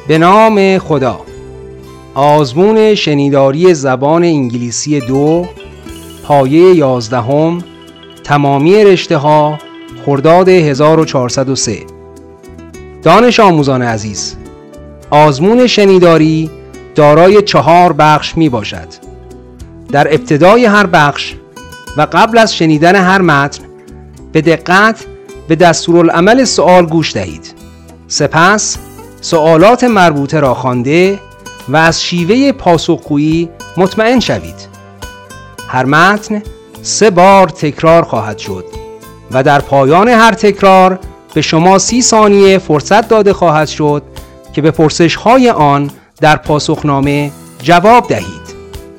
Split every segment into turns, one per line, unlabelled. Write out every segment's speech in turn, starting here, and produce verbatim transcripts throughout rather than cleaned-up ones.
به نام خدا. آزمون شنیداری زبان انگلیسی دو، پایه یازدهم، تمامی رشته ها، خرداد هزار و چهارصد و سه. دانش آموزان عزیز، آزمون شنیداری دارای چهار بخش می باشد. در ابتدای هر بخش و قبل از شنیدن هر متن به دقت به دستورالعمل سوال گوش دهید. سپس سوالات مربوطه را خوانده و از شیوه پاسخگویی مطمئن شوید. هر متن سه بار تکرار خواهد شد و در پایان هر تکرار به شما سی ثانیه فرصت داده خواهد شد که به پرسش‌های آن در پاسخنامه جواب دهید.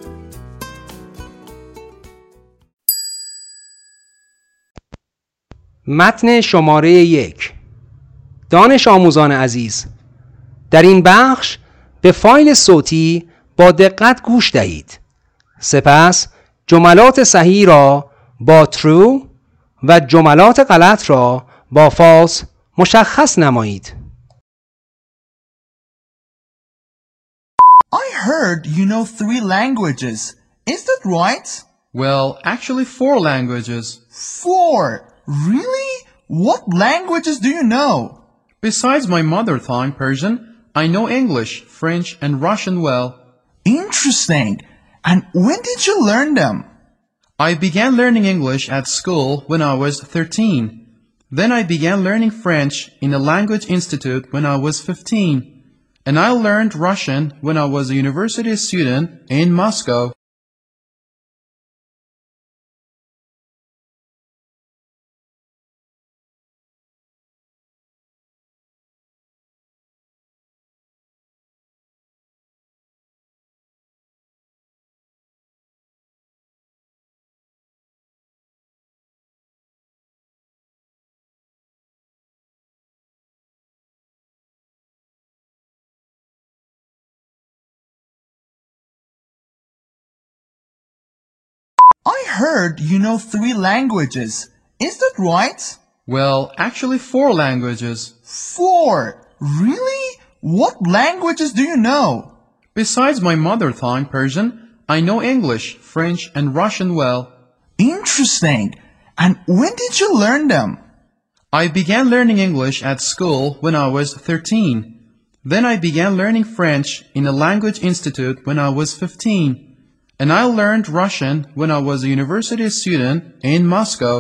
متن شماره یک. دانش آموزان عزیز، در این بخش به فایل صوتی با دقت گوش دهید. سپس جملات صحیح را با true و جملات غلط را با false مشخص نمایید.
I heard you know three languages. Is that right?
Well, actually four languages.
Four? Really? What languages do you know?
Besides my mother tongue, Persian, I know English, French, and Russian well.
Interesting. And when did you learn them?
I began learning English at school when I was thirteen. Then I began learning French in a language institute when I was fifteen. And I learned Russian when I was a university student in Moscow.
I heard you know three languages. Is that right?
Well, actually four languages.
Four? Really? What languages do you know?
Besides my mother tongue, Persian, I know English, French, and Russian well.
Interesting. And when did you learn them?
I began learning English at school when I was thirteen. Then I began learning French in a language institute when I was fifteen. And I learned Russian when I was a university student in Moscow.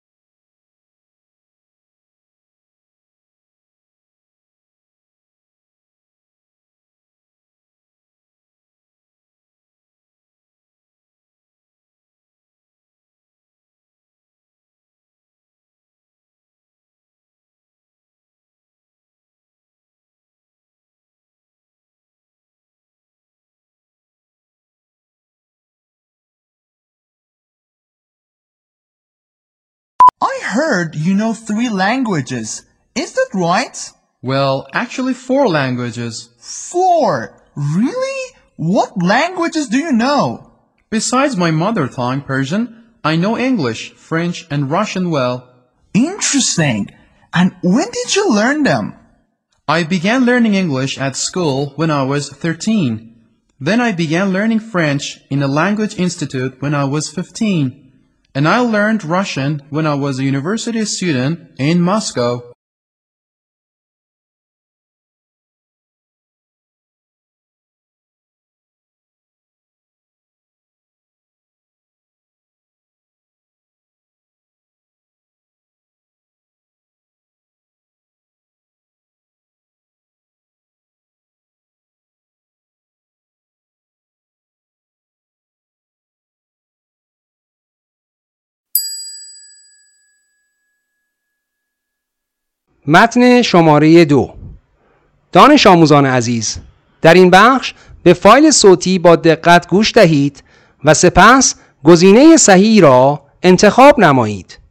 I heard you know three languages. Is that right?
Well, actually four languages.
Four? Really? What languages do you know?
Besides my mother tongue, Persian, I know English, French, and Russian well.
Interesting. And when did you learn them?
I began learning English at school when I was thirteen. Then I began learning French in a language institute when I was fifteen. And I learned Russian when I was a university student in Moscow.
متن شماره دو. دانش آموزان عزیز، در این بخش به فایل صوتی با دقت گوش دهید و سپس گزینه صحیح را انتخاب نمایید.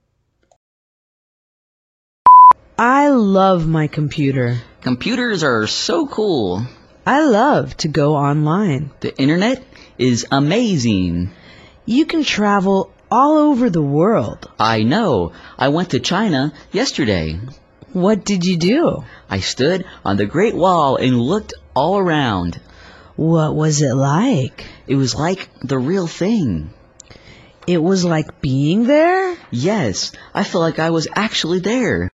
I love my computer.
Computers are so cool.
I love to go online.
The internet is amazing.
You can travel all over the world.
I know. I went to China yesterday.
What did you do?
I stood on the Great Wall and looked all around.
What was it like?
It was like the real thing.
It was like being there?
Yes, I felt like I was actually there.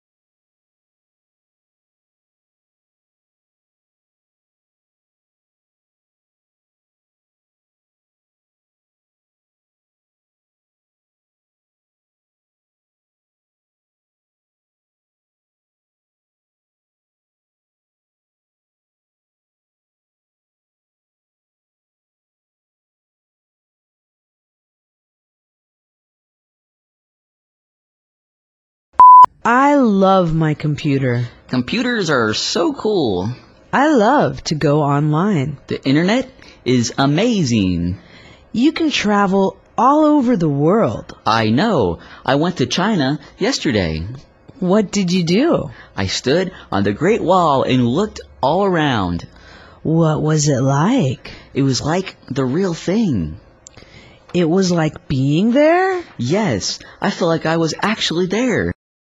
I love my computer.
Computers are so cool.
I love to go online.
The internet is amazing.
You can travel all over the world.
I know. I went to China yesterday.
What did you do?
I stood on the Great Wall and looked all around.
What was it like?
It was like the real thing.
It was like being there?
Yes, I felt like I was actually there.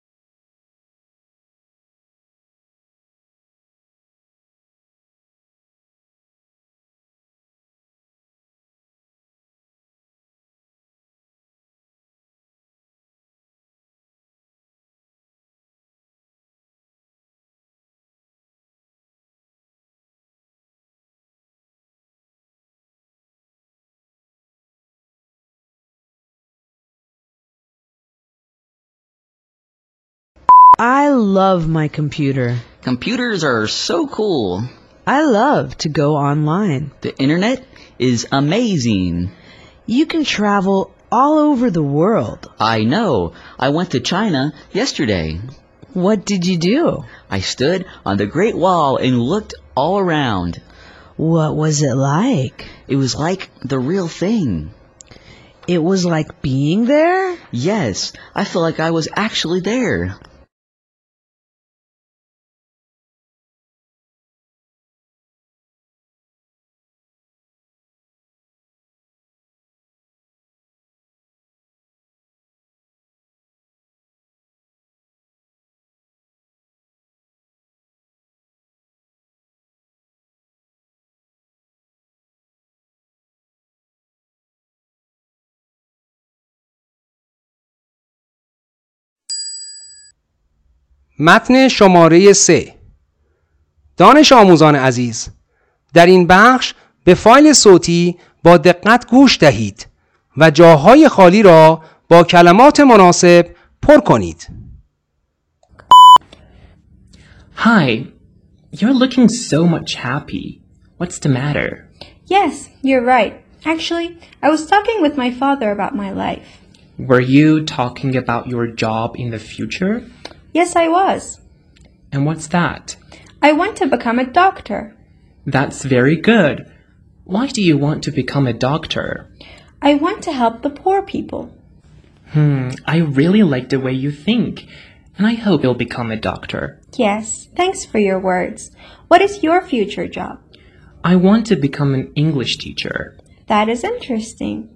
I love my computer.
Computers are so cool.
I love to go online.
The internet is amazing.
You can travel all over the world.
I know. I went to China yesterday.
What did you do?
I stood on the Great Wall and looked all around.
What was it like?
It was like the real thing.
It was like being there?
Yes, I felt like I was actually there.
متن شماره سه. دانش آموزان عزیز، در این بخش به فایل صوتی با دقت گوش دهید و جاهای خالی را با کلمات مناسب پر کنید.
Hi, you're looking so much happy. What's the matter?
Yes, you're right. Actually, I was talking with my father about my life.
Were you talking about your job in the future?
Yes, I was.
And what's that?
I want to become a doctor.
That's very good. Why do you want to become a doctor?
I want to help the poor people.
Hmm, I really like the way you think, and I hope you'll become a doctor.
Yes, thanks for your words. What is your future job?
I want to become an English teacher.
That is interesting.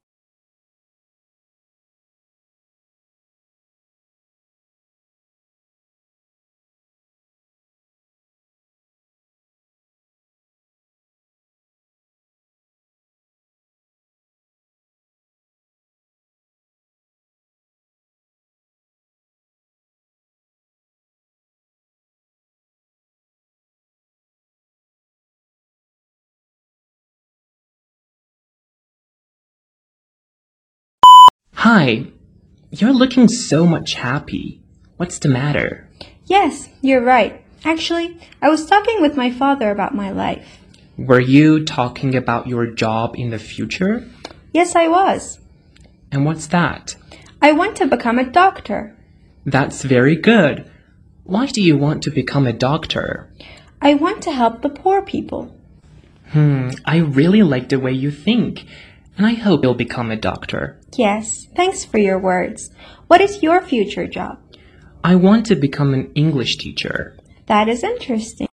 Hi, you're looking so much happy. What's the matter?
Yes, you're right. Actually, I was talking with my father about my life.
Were you talking about your job in the future?
Yes, I was.
And what's that?
I want to become a doctor.
That's very good. Why do you want to become a doctor?
I want to help the poor people.
Hmm, I really like the way you think, and I hope you'll become a doctor.
Yes, thanks for your words. What is your future job?
I want to become an English teacher.
That is interesting.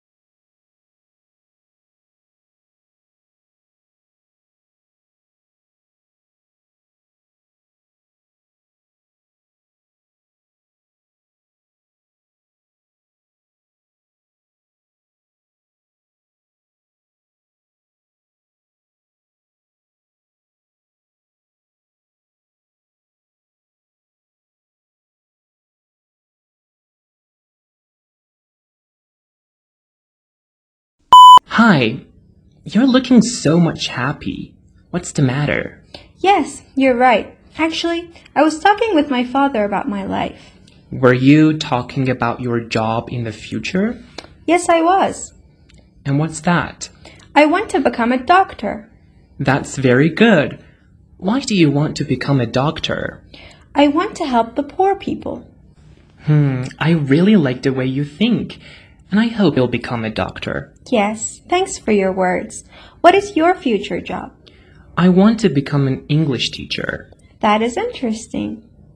Hi, you're looking so much happy. What's the matter?
Yes, you're right. Actually, I was talking with my father about my life.
Were you talking about your job in the future?
Yes, I was.
And what's that?
I want to become a doctor.
That's very good. Why do you want to become a doctor?
I want to help the poor people.
Hmm, I really like the way you think, and I hope you'll become a doctor.
Yes, thanks for your words. What is your future job?
I want to become an English teacher.
That is interesting.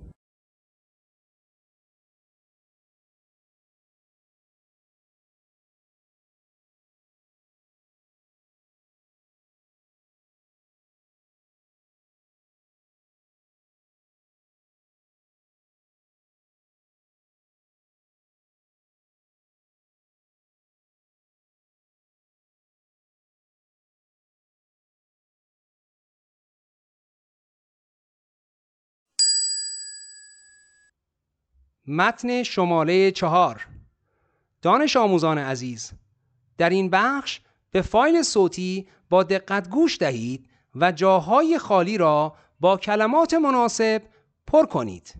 متن شماره چهار. دانش آموزان عزیز، در این بخش به فایل صوتی با دقت گوش دهید و جاهای خالی را با کلمات مناسب پر کنید.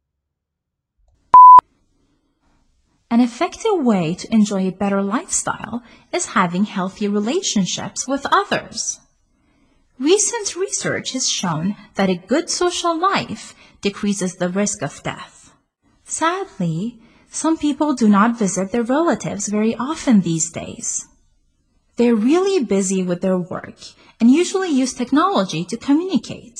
An effective way to enjoy a better lifestyle is having healthy relationships with others. Recent research has shown that a good social life decreases the risk of death. Sadly, some people do not visit their relatives very often these days. They're really busy with their work and usually use technology to communicate.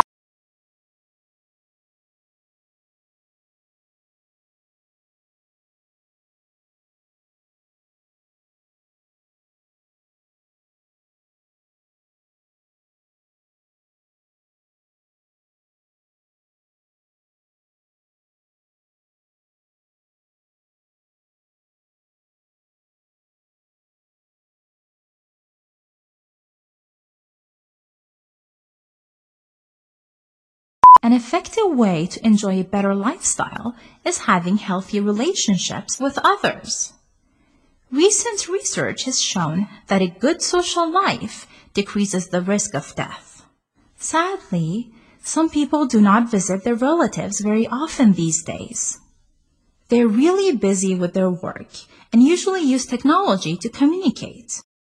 An effective way to enjoy a better lifestyle is having healthy relationships with others. Recent research has shown that a good social life decreases the risk of death. Sadly, some people do not visit their relatives very often these days. They're really busy with their work and usually use technology to communicate.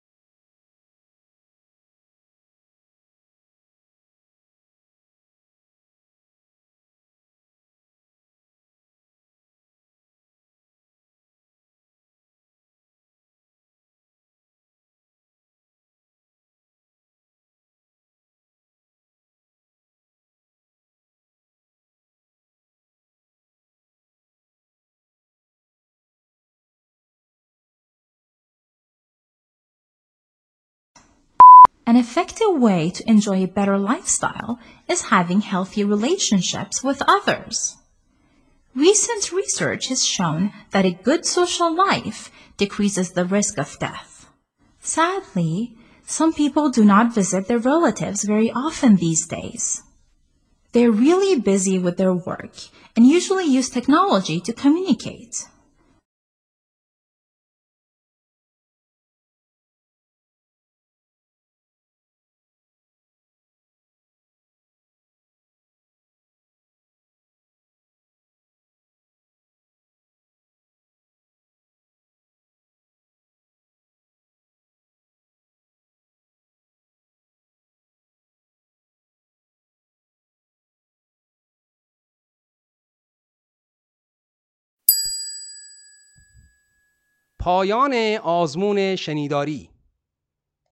An effective way to enjoy a better lifestyle is having healthy relationships with others. Recent research has shown that a good social life decreases the risk of death. Sadly, some people do not visit their relatives very often these days. They're really busy with their work and usually use technology to communicate.
پایان آزمون شنیداری.